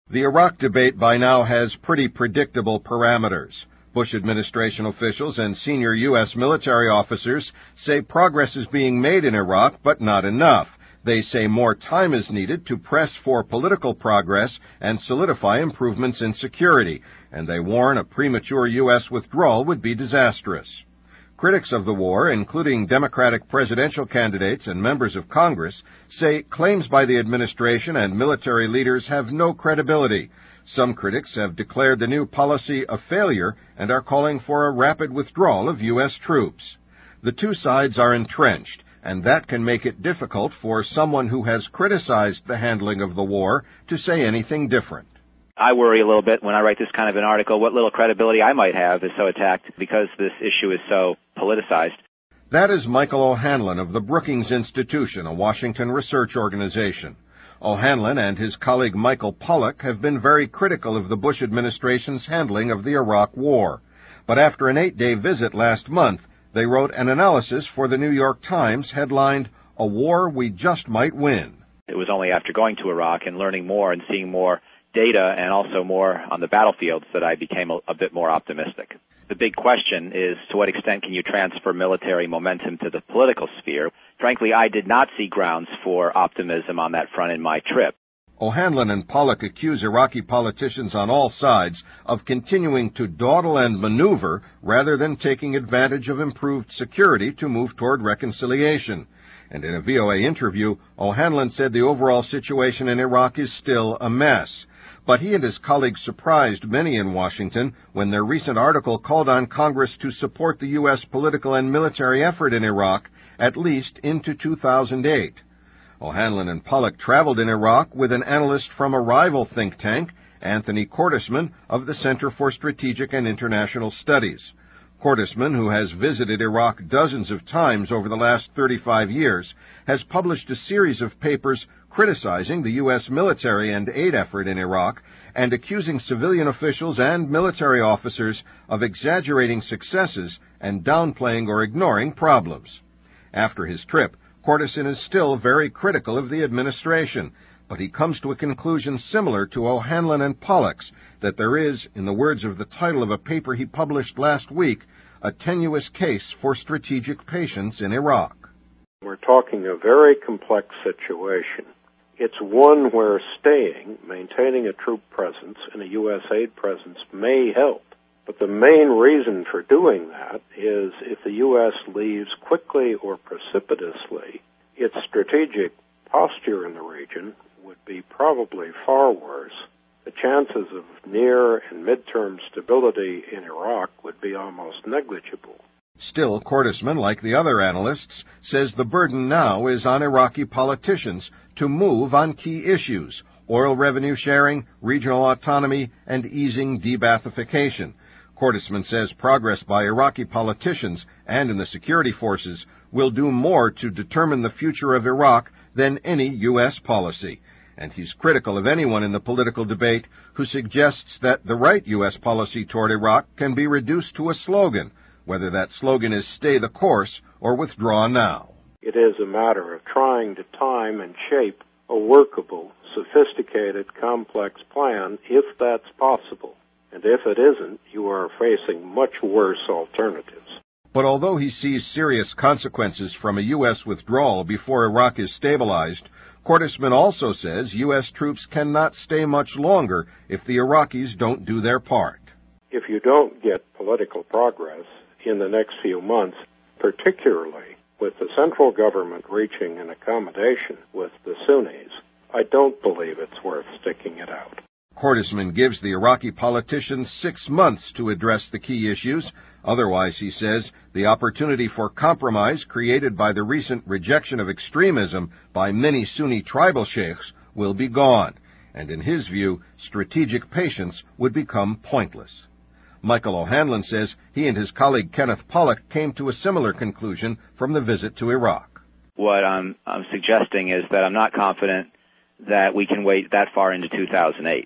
The Iraq debate by now has pretty predictable parameters. Bush administration officials and senior U.S. military officers say progress is being made in Iraq, but not enough. They say more time is needed to press for political progress and solidify improvements in security, and they warn a premature U.S. withdrawal would be disastrous. Critics of the war, including Democratic presidential candidates and members of Congress, say claims by the administration and military leaders have no credibility. Some critics have declared the new policy a failure and are calling for a rapid withdrawal of U.S. troops. The two sides are entrenched, and that can make it difficult for someone who has criticized the handling of the war to say anything different. I worry a little bit when I write this kind of an article what little credibility I might have is so attacked because this issue is so politicized. That is Michael O'Hanlon of the Brookings Institution, a Washington research organization. O'Hanlon and his colleague Michael Pollack have been very critical of the Bush administration's handling of the Iraq War. But after an 8-day visit last month, they wrote an analysis for the New York Times headlined, "A War We Just Might Win." It was only after going to Iraq and learning more and seeing more data and also more on the battlefields that I became a bit more optimistic. The big question is, to what extent can you transfer military momentum to the political sphere? Frankly, I did not see grounds for optimism on that front in my trip. O'Hanlon and Pollack accuse Iraqi politicians on all sides of continuing to dawdle and maneuver rather than taking advantage of improved security to move toward reconciliation. And in a VOA interview, O'Hanlon said the overall situation in Iraq is still a mess. But he and his colleagues surprised many in Washington when their recent article called on Congress to support the U.S. political and military effort in Iraq at least into 2008. O'Hanlon and Pollack traveled in Iraq with an analyst from a rival think tank, Anthony Cordesman of the Center for Strategic and International Studies. Cordesman, who has visited Iraq dozens of times over the last 35 years, has published a series of papers criticizing the U.S. military and aid effort in Iraq and accusing civilian officials and military officers of exaggerating successes and downplaying or ignoring problems. After his trip, Cordesman is still very critical of the administration, but he comes to a conclusion similar to O'Hanlon and Pollack's, that there is, in the words of the title of a paper he published last week, a tenuous case for strategic patience in Iraq. We're talking a very complex situation. It's one where maintaining a troop presence and a U.S. aid presence may help. But the main reason for doing that is if the U.S. leaves quickly or precipitously, its strategic posture in the region would be probably far worse. The chances of near and midterm stability in Iraq would be almost negligible. Still, Cordesman, like the other analysts, says the burden now is on Iraqi politicians to move on key issues: oil revenue sharing, regional autonomy, and easing de-Baathification. Cordesman says progress by Iraqi politicians and in the security forces will do more to determine the future of Iraq than any U.S. policy. And he's critical of anyone in the political debate who suggests that the right U.S. policy toward Iraq can be reduced to a slogan, whether that slogan is stay the course or withdraw now. It is a matter of trying to time and shape a workable, sophisticated, complex plan if that's possible. And if it isn't, you are facing much worse alternatives. But although he sees serious consequences from a U.S. withdrawal before Iraq is stabilized, Cordesman also says U.S. troops cannot stay much longer if the Iraqis don't do their part. If you don't get political progress in the next few months, particularly with the central government reaching an accommodation with the Sunnis, I don't believe it's worth sticking it out. Cordesman gives the Iraqi politicians 6 months to address the key issues. Otherwise, he says, the opportunity for compromise created by the recent rejection of extremism by many Sunni tribal sheikhs will be gone. And in his view, strategic patience would become pointless. Michael O'Hanlon says he and his colleague Kenneth Pollack came to a similar conclusion from the visit to Iraq. What I'm suggesting is that I'm not confident that we can wait that far into 2008.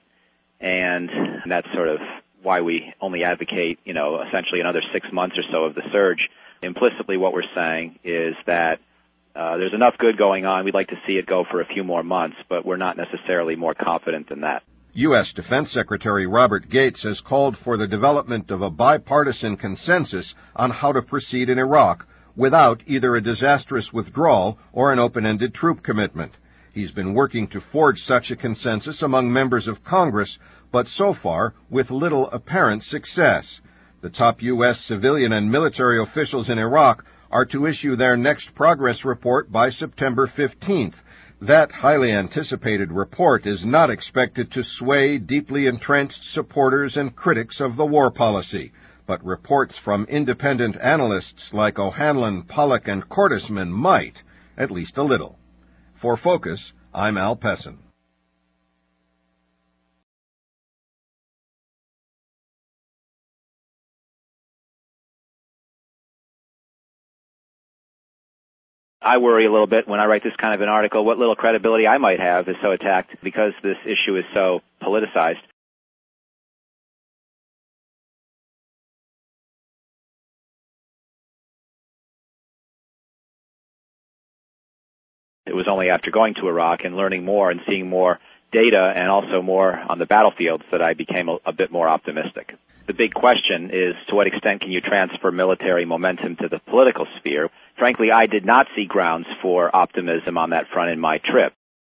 And that's sort of why we only advocate, essentially another 6 months or so of the surge. Implicitly, what we're saying is that there's enough good going on. We'd like to see it go for a few more months, but we're not necessarily more confident than that. U.S. Defense Secretary Robert Gates has called for the development of a bipartisan consensus on how to proceed in Iraq without either a disastrous withdrawal or an open-ended troop commitment. He's been working to forge such a consensus among members of Congress, but so far with little apparent success. The top U.S. civilian and military officials in Iraq are to issue their next progress report by September 15th. That highly anticipated report is not expected to sway deeply entrenched supporters and critics of the war policy, but reports from independent analysts like O'Hanlon, Pollock, and Cordesman might, at least a little. For Focus, I'm Al Pessin. I worry a little bit when I write this kind of an article what little credibility I might have is so attacked because this issue is so politicized. It was only after going to Iraq and learning more and seeing more data and also more on the battlefields that I became a bit more optimistic. The big question is, to what extent can you transfer military momentum to the political sphere? Frankly, I did not see grounds for optimism on that front in my trip.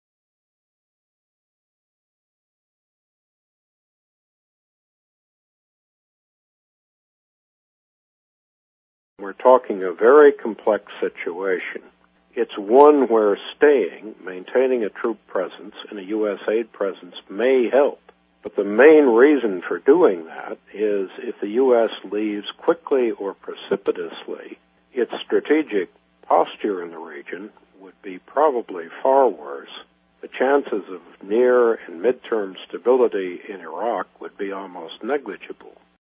We're talking a very complex situation. It's one where maintaining a troop presence and a U.S. aid presence may help. But the main reason for doing that is if the U.S. leaves quickly or precipitously, its strategic posture in the region would be probably far worse. The chances of near and midterm stability in Iraq would be almost negligible.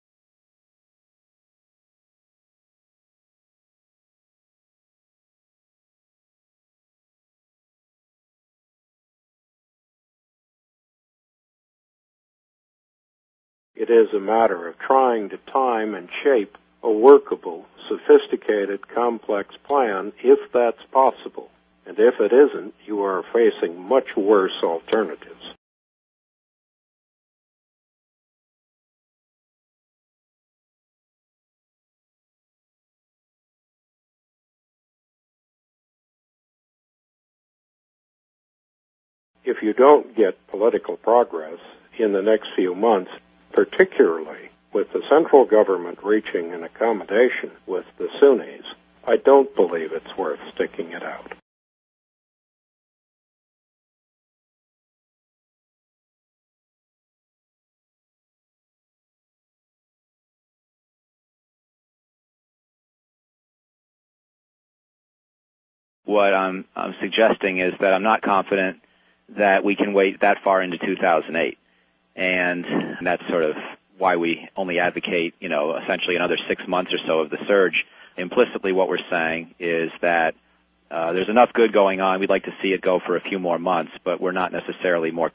It is a matter of trying to time and shape a workable, sophisticated, complex plan if that's possible. And if it isn't, you are facing much worse alternatives. If you don't get political progress in the next few months, particularly with the central government reaching an accommodation with the Sunnis, I don't believe it's worth sticking it out. What I'm suggesting is that I'm not confident that we can wait that far into 2008. And that's sort of why we only advocate, essentially another 6 months or so of the surge. Implicitly, what we're saying is that there's enough good going on. We'd like to see it go for a few more months, but we're not necessarily more